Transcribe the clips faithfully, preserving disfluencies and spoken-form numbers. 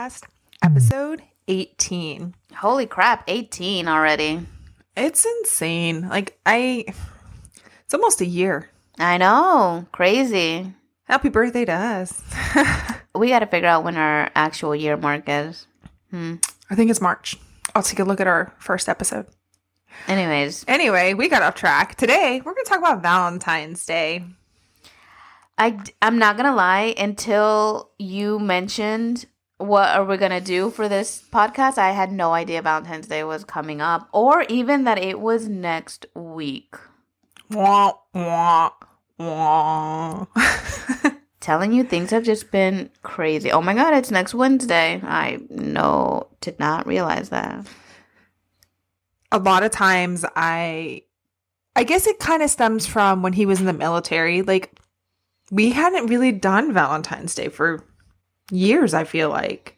podcast, episode eighteen. Holy crap, eighteen already. It's insane. Like, I, it's almost a year. I know. Crazy. Happy birthday to us. We got to figure out when our actual year mark is. Hmm. I think it's March. I'll take a look at our first episode. Anyways. Anyway, we got off track. Today, we're going to talk about Valentine's Day. I, I'm not going to lie. Until you mentioned what are we going to do for this podcast, I had no idea Valentine's Day was coming up. Or even that it was next week. Wah, wah, wah. Telling you, things have just been crazy. Oh my God, it's next Wednesday. I no, did not realize that. A lot of times I I guess it kind of stems from when he was in the military. Like, we hadn't really done Valentine's Day for years, I feel like.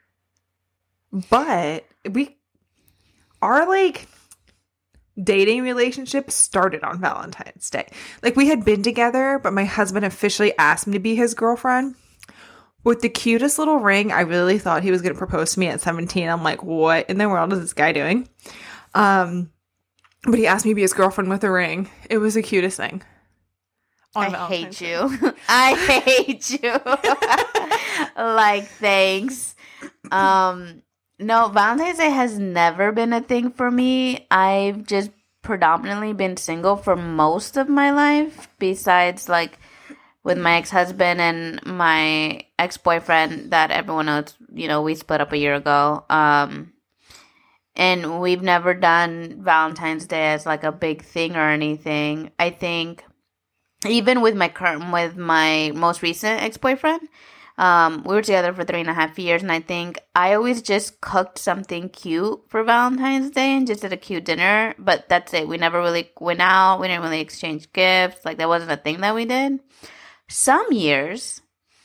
But we our like dating relationship started on Valentine's Day. Like, we had been together, but my husband officially asked me to be his girlfriend with the cutest little ring. I really thought he was going to propose to me at seventeen. I'm like, what in the world is this guy doing? Um, but he asked me to be his girlfriend with a ring. It was the cutest thing. I hate you. I hate you. Like, thanks. Um, no, Valentine's Day has never been a thing for me. I've just predominantly been single for most of my life, besides, like, with my ex-husband and my ex-boyfriend that everyone knows, you know, we split up a year ago. Um, and we've never done Valentine's Day as, like, a big thing or anything. I think even with my current, with my most recent ex-boyfriend, um, we were together for three and a half years, and I think I always just cooked something cute for Valentine's Day and just did a cute dinner, but that's it. We never really went out. We didn't really exchange gifts. Like, that wasn't a thing that we did. Some years,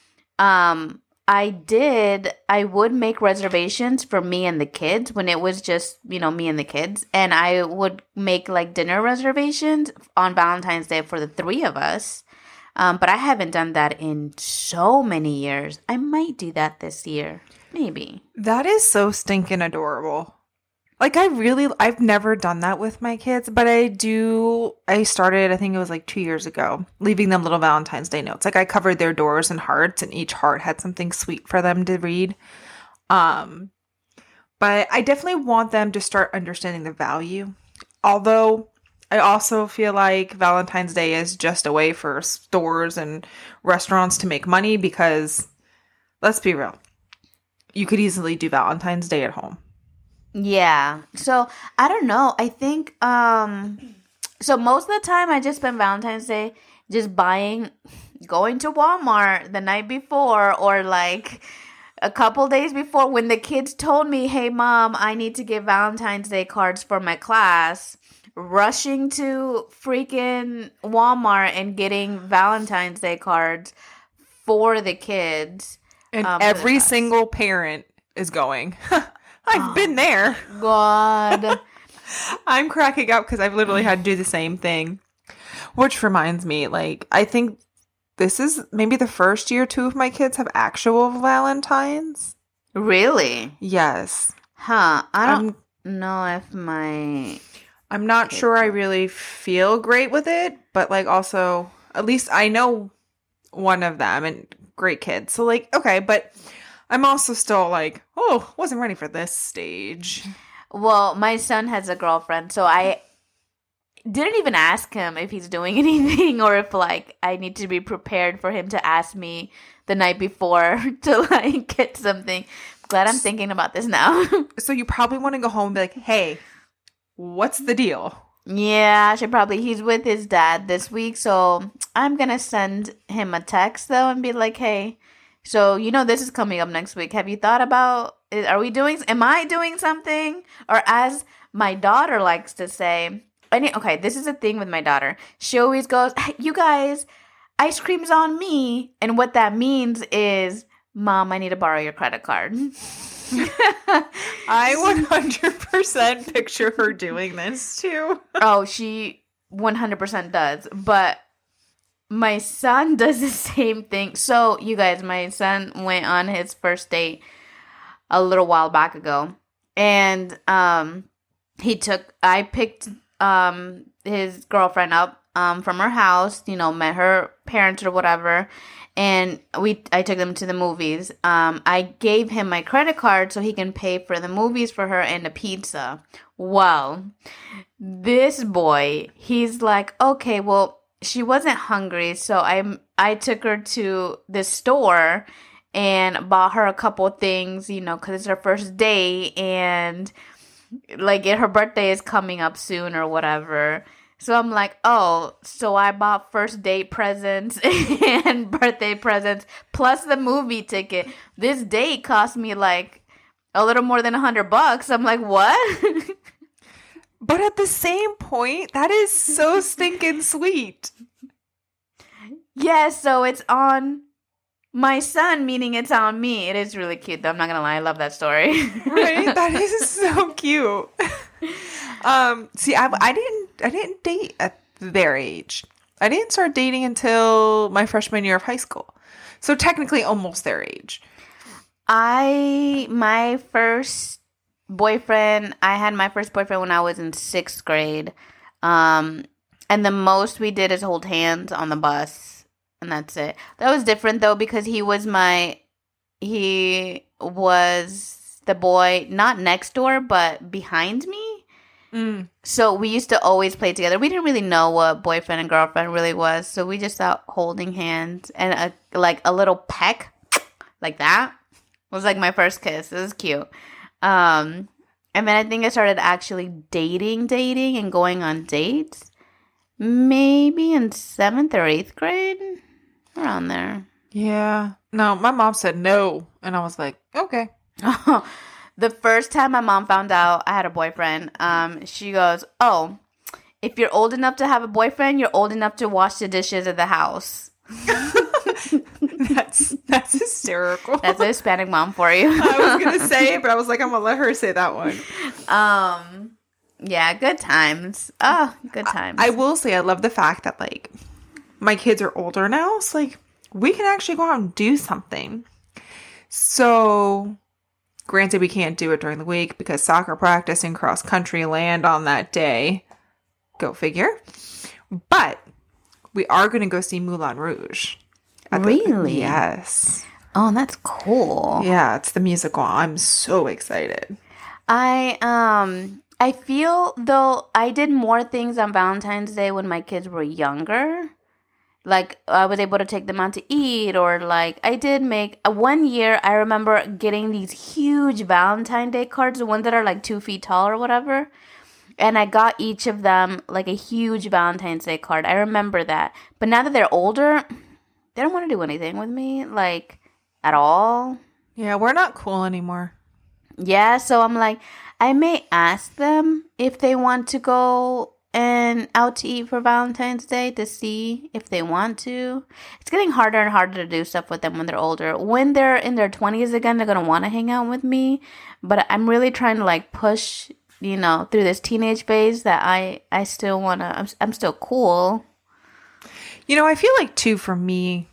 um, I did, I would make reservations for me and the kids when it was just, you know, me and the kids. And I would make, like, dinner reservations on Valentine's Day for the three of us. Um, but I haven't done that in so many years. I might do that this year. Maybe. That is so stinking adorable. Like, I really, I've never done that with my kids, but I do, I started, I think it was like two years ago, leaving them little Valentine's Day notes. Like, I covered their doors in hearts, and each heart had something sweet for them to read. Um, but I definitely want them to start understanding the value. Although, I also feel like Valentine's Day is just a way for stores and restaurants to make money because, let's be real, you could easily do Valentine's Day at home. Yeah. So, I don't know. I think, um, so most of the time I just spend Valentine's Day just buying, going to Walmart the night before or like a couple days before when the kids told me, hey, Mom, I need to get Valentine's Day cards for my class. Rushing to freaking Walmart and getting Valentine's Day cards for the kids. And um, every single parent is going, I've oh, been there. God. I'm cracking up because I've literally had to do the same thing. Which reminds me, like, I think this is maybe the first year two of my kids have actual Valentines. Really? Yes. Huh. I don't I'm, know if my... I'm not sure I really feel great with it, but, like, also, at least I know one of them and great kids. So, like, okay, but I'm also still like, oh, wasn't ready for this stage. Well, my son has a girlfriend, so I didn't even ask him if he's doing anything or if, like, I need to be prepared for him to ask me the night before to, like, get something. Glad I'm thinking about this now. So you probably want to go home and be like, hey, what's the deal? Yeah, I should probably. He's with his dad this week, so I'm going to send him a text, though, and be like, hey, so, you know, this is coming up next week. Have you thought about, are we doing, am I doing something? Or as my daughter likes to say, any, okay, this is a thing with my daughter. She always goes, hey, you guys, ice cream's on me. And what that means is, Mom, I need to borrow your credit card. I one hundred percent picture her doing this too. Oh, she one hundred percent does. But my son does the same thing. So, you guys, my son went on his first date a little while back ago. And um, he took, I picked um, his girlfriend up um, from her house, you know, met her parents or whatever. And we, I took them to the movies. Um, I gave him my credit card so he can pay for the movies for her and the pizza. Well, this boy, he's like, okay, well, she wasn't hungry, so I I took her to the store and bought her a couple things, you know, because it's her first day and like her birthday is coming up soon or whatever. So I'm like, oh, so I bought first date presents and birthday presents plus the movie ticket. This date cost me like a little more than a hundred bucks. I'm like, what? But at the same point, that is so stinking sweet. Yeah, so it's on my son, meaning it's on me. It is really cute, though. I'm not going to lie. I love that story. Right? That is so cute. Um, see, I, I didn't I didn't date at their age. I didn't start dating until my freshman year of high school. So technically almost their age. I, my first boyfriend, I had my first boyfriend when I was in sixth grade. Um, and the most we did is hold hands on the bus. And that's it. That was different, though, because he was my, he was the boy, not next door, but behind me. Mm. So we used to always play together. We didn't really know what boyfriend and girlfriend really was. So we just thought holding hands and a, like a little peck like that was like my first kiss. It was cute. Um, and then I think I started actually dating, dating and going on dates maybe in seventh or eighth grade, around there. Yeah. No, my mom said no. And I was like, okay. The first time my mom found out I had a boyfriend, um, she goes, oh, if you're old enough to have a boyfriend, you're old enough to wash the dishes at the house. that's that's hysterical. That's a Hispanic mom for you. I was going to say it, but I was like, I'm going to let her say that one. Um, yeah, good times. Oh, good times. I, I will say I love the fact that, like, my kids are older now. So, like, we can actually go out and do something. So... Granted, we can't do it during the week because soccer practice and cross country land on that day. Go figure. But we are going to go see Moulin Rouge. Really? The, yes. Oh, that's cool. Yeah, it's the musical. I'm so excited. I um I feel though I did more things on Valentine's Day when my kids were younger. Like, I was able to take them out to eat, or, like, I did make... Uh, one year, I remember getting these huge Valentine's Day cards, the ones that are, like, two feet tall or whatever. And I got each of them, like, a huge Valentine's Day card. I remember that. But now that they're older, they don't want to do anything with me, like, at all. Yeah, we're not cool anymore. Yeah, so I'm like, I may ask them if they want to go... and out to eat for Valentine's Day to see if they want to. It's getting harder and harder to do stuff with them when they're older. When they're in their twenties again, they're going to want to hang out with me. But I'm really trying to, like, push, you know, through this teenage phase that I, I still want to, I'm, I'm still cool. You know, I feel like, too, for me,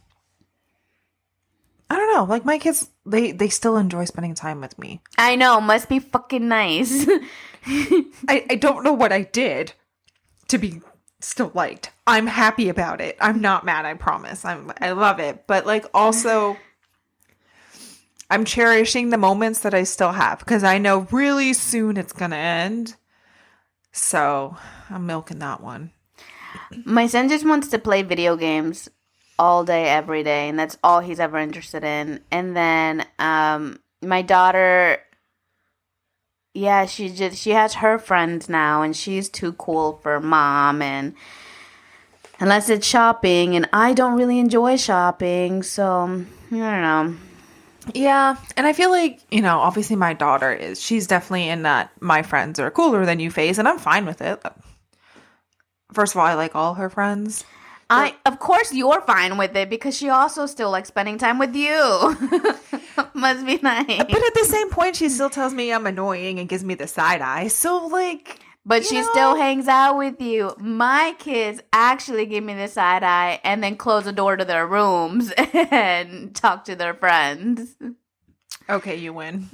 I don't know, like, my kids, they, they still enjoy spending time with me. I know, must be fucking nice. I, I don't know what I did to be still liked. I'm happy about it. I'm not mad, I promise. I'm I love it. But, like, also I'm cherishing the moments that I still have because I know really soon it's gonna end. So I'm milking that one. My son just wants to play video games all day, every day, and that's all he's ever interested in. And then um my daughter, yeah, she just she has her friends now, and she's too cool for mom, and unless it's shopping, and I don't really enjoy shopping, so I don't know. Yeah, and I feel like, you know, obviously my daughter is, she's definitely in that my friends are cooler than you phase, and I'm fine with it. First of all, I like all her friends. I, of course, you're fine with it because she also still likes spending time with you. Must be nice. But at the same point, she still tells me I'm annoying and gives me the side eye. So, like, but she know. still hangs out with you. My kids actually give me the side eye and then close the door to their rooms and talk to their friends. Okay, you win.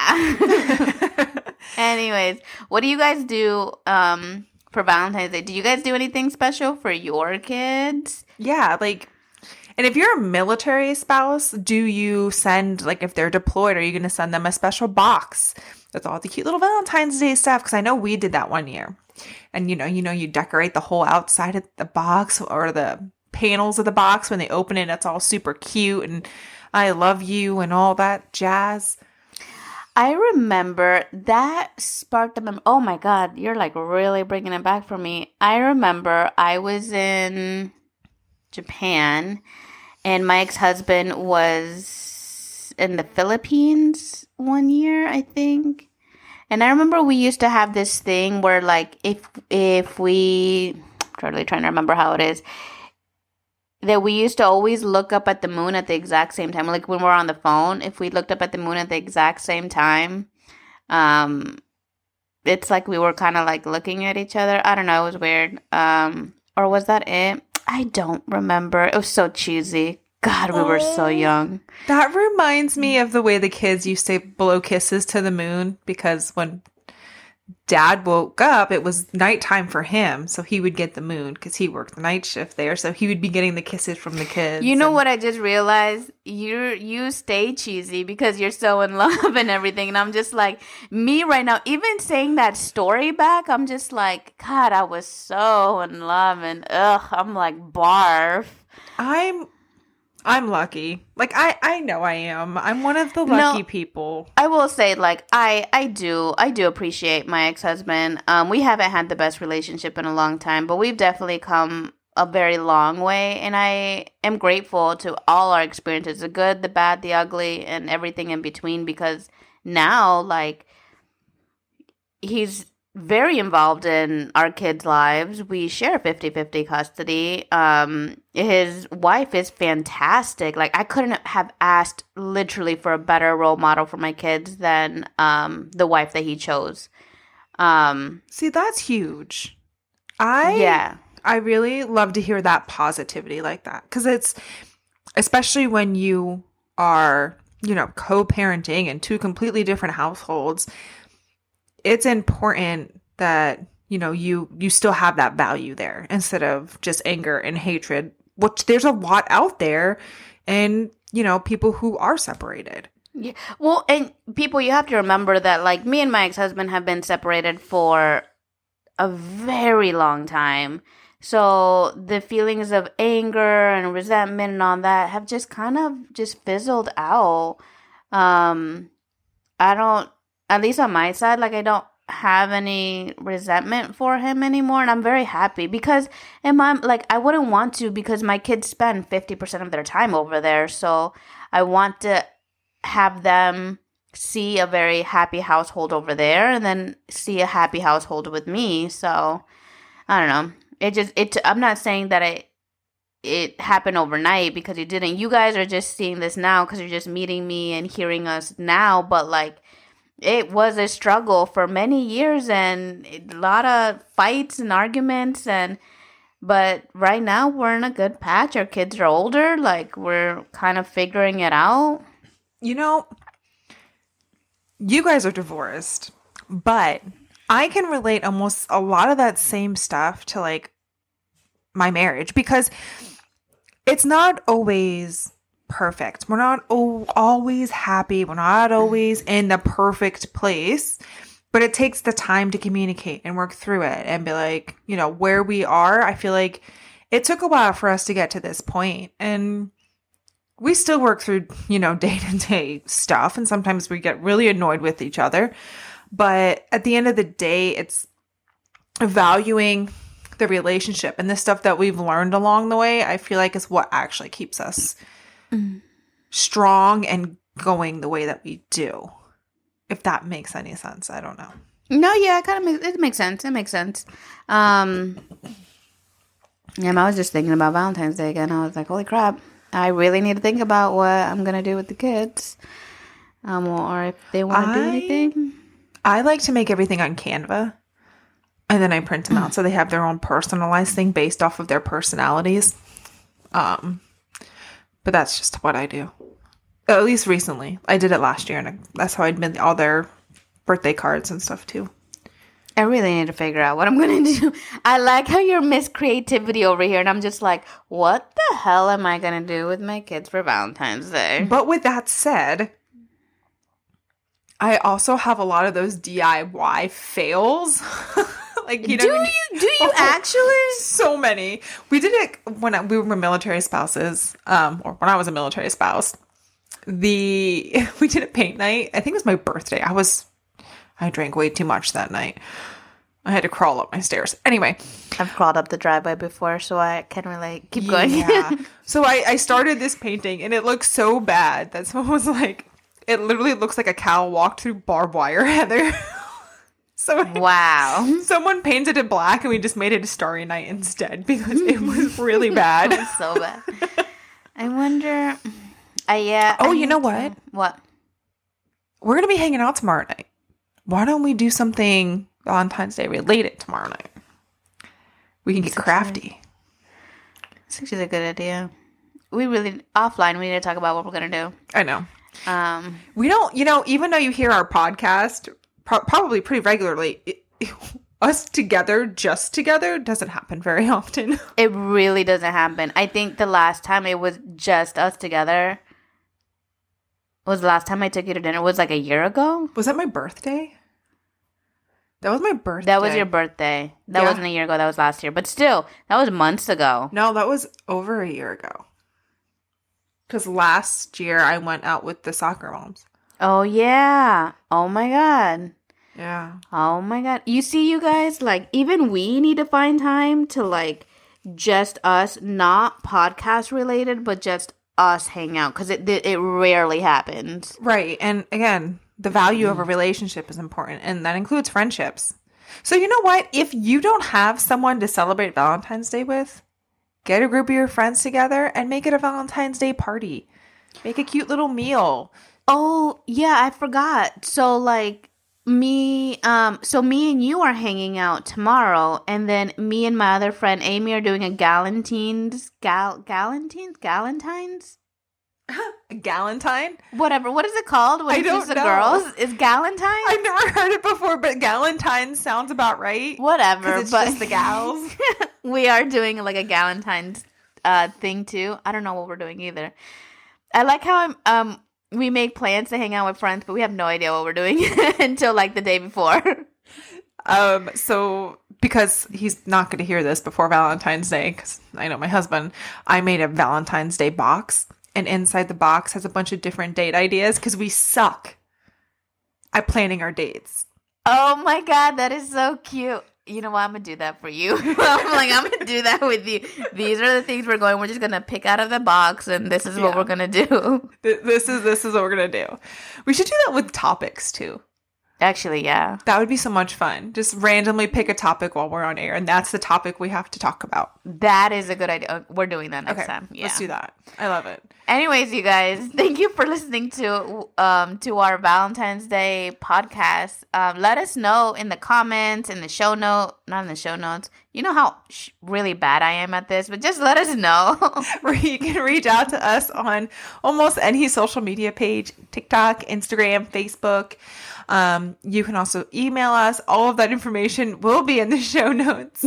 Yeah. Anyways, what do you guys do um, for Valentine's Day? Do you guys do anything special for your kids? Yeah, like, and if you're a military spouse, do you send, like, if they're deployed, are you going to send them a special box with all the cute little Valentine's Day stuff? Because I know we did that one year. And, you know, you know, you decorate the whole outside of the box or the panels of the box. When they open it, it's all super cute and I love you and all that jazz. I remember that sparked a mem- oh my God, you're like really bringing it back for me. I remember I was in Japan and my ex-husband was in the Philippines one year, I think. And I remember we used to have this thing where like if if we I'm really trying to remember how it is. That we used to always look up at the moon at the exact same time. Like when we're on the phone, if we looked up at the moon at the exact same time, um, it's like we were kind of like looking at each other. I don't know. It was weird. Um, or was that it? I don't remember. It was so cheesy. God, we were so young. That reminds me of the way the kids used to blow kisses to the moon, because when Dad woke up, it was nighttime for him, so he would get the moon because he worked the night shift there, so he would be getting the kisses from the kids. You know and- what I just realized? You you stay cheesy because you're so in love and everything, and I'm just like, me right now, even saying that story back, I'm just like, God, I was so in love, and ugh, I'm like, barf. I'm I'm lucky. Like, I, I know I am. I'm one of the lucky No, people. I will say, like, I, I do I do appreciate my ex-husband. Um, we haven't had the best relationship in a long time, but we've definitely come a very long way, and I am grateful to all our experiences, the good, the bad, the ugly, and everything in between, because now, like, he's very involved in our kids' lives. We share fifty-fifty custody. Um, his wife is fantastic. Like, I couldn't have asked literally for a better role model for my kids than um, the wife that he chose. Um, See, that's huge. I yeah. I really love to hear that positivity like that, because it's, especially when you are, you know, co-parenting in two completely different households, it's important that, you know, you you still have that value there instead of just anger and hatred, which there's a lot out there, and, you know, people who are separated. Yeah. Well, and people, you have to remember that, like, me and my ex-husband have been separated for a very long time. So the feelings of anger and resentment and all that have just kind of just fizzled out. Um, I don't, at least on my side, like, I don't have any resentment for him anymore, and I'm very happy because, and my, like, I wouldn't want to, because my kids spend fifty percent of their time over there, so I want to have them see a very happy household over there and then see a happy household with me. So I don't know, it just it I'm not saying that it it happened overnight, because it didn't. You guys are just seeing this now because you're just meeting me and hearing us now, but like, it was a struggle for many years and a lot of fights and arguments, and but right now we're in a good patch. Our kids are older, like, we're kind of figuring it out. You know, you guys are divorced, but I can relate almost a lot of that same stuff to, like, my marriage, because it's not always perfect. We're not o- always happy. We're not always in the perfect place, but it takes the time to communicate and work through it and be like, you know, where we are. I feel like it took a while for us to get to this point, and we still work through, you know, day-to-day stuff, and sometimes we get really annoyed with each other. But at the end of the day, it's valuing the relationship and the stuff that we've learned along the way, I feel like, is what actually keeps us mm. strong and going the way that we do. If that makes any sense. I don't know. No, yeah, it kind of makes, it makes sense. It makes sense. Um, yeah, I was just thinking about Valentine's Day again. I was like, holy crap. I really need to think about what I'm going to do with the kids. Um, or if they want to do anything. I like to make everything on Canva. And then I print them out so they have their own personalized thing based off of their personalities. Um, but that's just what I do. At least recently. I did it last year, and that's how I'd made all their birthday cards and stuff, too. I really need to figure out what I'm going to do. I like how you're Miss Creativity over here, and I'm just like, what the hell am I going to do with my kids for Valentine's Day? But with that said, I also have a lot of those D I Y fails. Like, you know, do you do you oh, actually? So many. We did it when I, we were military spouses, um, or when I was a military spouse. The we did a paint night. I think it was my birthday. I was. I drank way too much that night. I had to crawl up my stairs. Anyway. I've crawled up the driveway before, so I can relate. Keep going. Yeah. So I, I started this painting, and it looked so bad that someone was like, it literally looks like a cow walked through barbed wire, Heather. So wow. Someone painted it black, and we just made it a Starry Night instead because it was really bad. It was so bad. I wonder. Uh, yeah. Oh, I you know what? To, what? We're going to be hanging out tomorrow night. Why don't we do something Valentine's Day related tomorrow night? We can get crafty. That's actually a good idea. We really, offline, we need to talk about what we're going to do. I know. Um, we don't, you know, even though you hear our podcast pro- probably pretty regularly, it, it, us together, just together, doesn't happen very often. It really doesn't happen. I think the last time it was just us together was the last time I took you to dinner was like a year ago. Was that my birthday? That was my birthday. That was your birthday. That yeah. wasn't a year ago. That was last year. But still, that was months ago. No, that was over a year ago. Because last year I went out with the soccer moms. Oh, yeah. Oh, my God. Yeah. Oh, my God. You see, you guys, like, even we need to find time to, like, just us, not podcast related, but just us hang out. Because it, it rarely happens. Right. And again, the value mm. of a relationship is important. And that includes friendships. So you know what? If you don't have someone to celebrate Valentine's Day with, get a group of your friends together and make it a Valentine's Day party. Make a cute little meal. Oh, yeah, I forgot. So, like, me, um, so me and you are hanging out tomorrow, and then me and my other friend Amy are doing a Galentine's, gal, Galentine's, Galentine's? A Galentine? Whatever. What is it called when I it's don't just the know. girls? Is Galentine? I've never heard it before, but Galentine sounds about right. Whatever. It's but just the gals. We are doing like a Galentine's uh, thing too. I don't know what we're doing either. I like how I'm, um we make plans to hang out with friends, but we have no idea what we're doing until like the day before. Um. So because he's not going to hear this before Valentine's Day, because I know my husband, I made a Valentine's Day box. And inside the box has a bunch of different date ideas because we suck at planning our dates. Oh my God, that is so cute. You know what? I'm going to do that for you. I'm like, I'm going to do that with you. These are the things we're going. We're just going to pick out of the box and this is yeah. what we're going to do. This is this is what we're going to do. We should do that with topics too. Actually, yeah. That would be so much fun. Just randomly pick a topic while we're on air, and that's the topic we have to talk about. That is a good idea. We're doing that next okay, time. Yeah. Let's do that. I love it. Anyways, you guys, thank you for listening to um to our Valentine's Day podcast. Um, let us know in the comments, in the show note, not in the show notes. You know how sh- really bad I am at this, but just let us know. You can reach out to us on almost any social media page, TikTok, Instagram, Facebook. Um, you can also email us. All of that information will be in the show notes.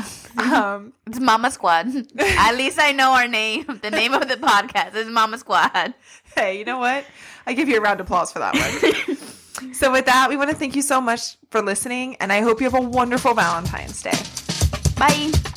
Um, it's Mama Squad. At least I know our name. The name of the podcast is Mama Squad. Hey, you know what? I give you a round of applause for that one. So with that, we want to thank you so much for listening, and I hope you have a wonderful Valentine's Day. Bye.